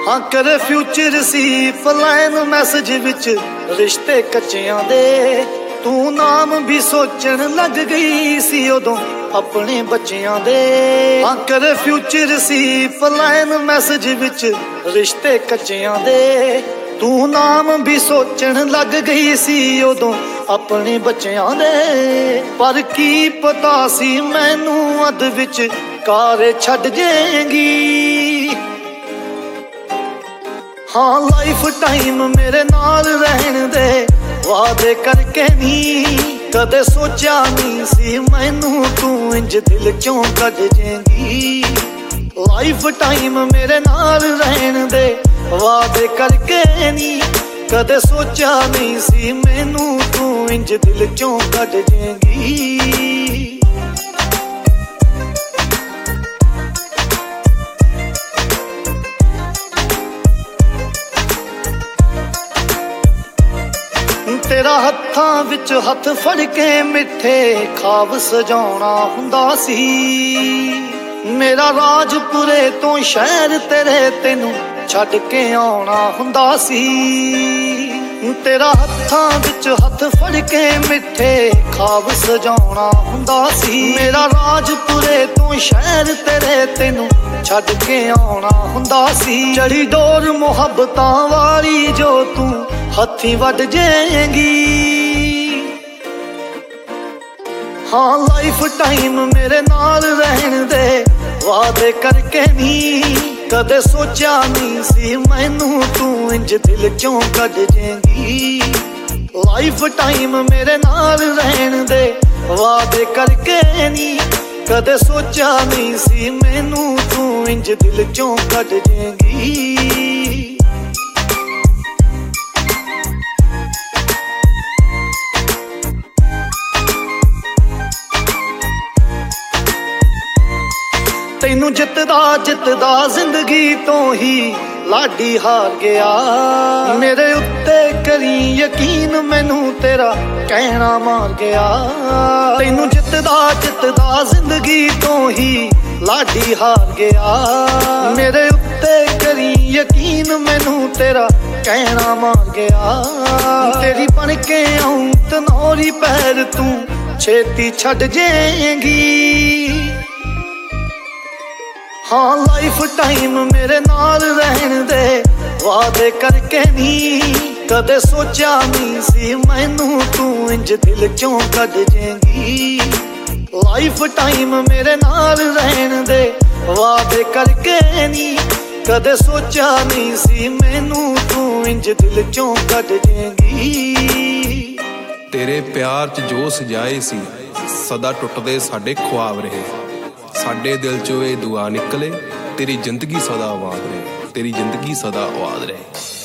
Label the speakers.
Speaker 1: हाँ करे future C फलाइन message which रिश्ते कच्चियां दे तू नाम भी सोचन लग गई सी उदों अपने बच्चियां दे हाँ करे फ्यूचर सी फलाइन मैसेज विच रिश्ते कच्चियां दे तू नाम भी सोचन लग गई सी उदों अपने बच्चियां दे पर की पता सी मैनू अध विच कारे छड़ जाएंगी हाँ लाइफ टाइम मेरे नाल रहन दे वादे करके नी कदे सोचा नहीं सी मैनू तू इंज दिल क्यों कट जाएंगी लाइफ टाइम मेरे नाल रहन दे वादे करके नी कदे सोचा नहीं सी मैनू तू इंज दिल क्यों कट जाएंगी तेरा हत्थां विच हथ फड़ के मिठे खाब सजाउणा हुंदा सी मेरा राजपुरे तो शहर तेरे तेनू छड़ के आउणा हुंदा सी तेरा हत्थां विच हथ फड़ के मिठे खाब सजाउणा हुंदा सी मेरा राजपुरे तो शहर तेरे तेनू छड़ के आउणा हुंदा सी चढ़ी डोर मुहब्बतां वाली जो तू हथी वड जाएंगी हाँ लाइफ टाइम मेरे नाल रहन दे वादे करके नी कदे सोचा नहीं सी मैनू तू इंज दिल क्यों कट जाएंगी लाइफ टाइम मेरे नाल रहन दे वादे करके नी कदे सोचा नहीं सी मैनू तू इंज दिल क्यों कट जाएंगी तैनू जितदा जितदा जिंदगी तो ही लाडी हार गया मेरे उत्ते करी यकीन मैनू तेरा कहना मार गया तैनू जितदा जितदा जिंदगी तो ही लाडी हार गया मेरे उत्ते करी यकीन मैनू तेरा कहना मार गया तेरी बन के आऊं तनौरी पैर तू छेती छड़ जाएंगी हाँ लाइफ टाइम मेरे नाल रहन दे वादे करके नी कदे सोचा नहीं सी मैनू तू इंज दिल क्यों कट जाएंगी लाइफ टाइम मेरे नाल रहन दे वादे करके नी कदे सोचा नहीं सी मैनू तू इंज दिल क्यों कट जाएंगी
Speaker 2: तेरे प्यार च जो सजाए सी सदा टुटदे साडे ख्वाब रहे साडे दिल चो ये दुआ निकले तेरी जिंदगी सदा आबाद रहे तेरी जिंदगी सदा आबाद रहे।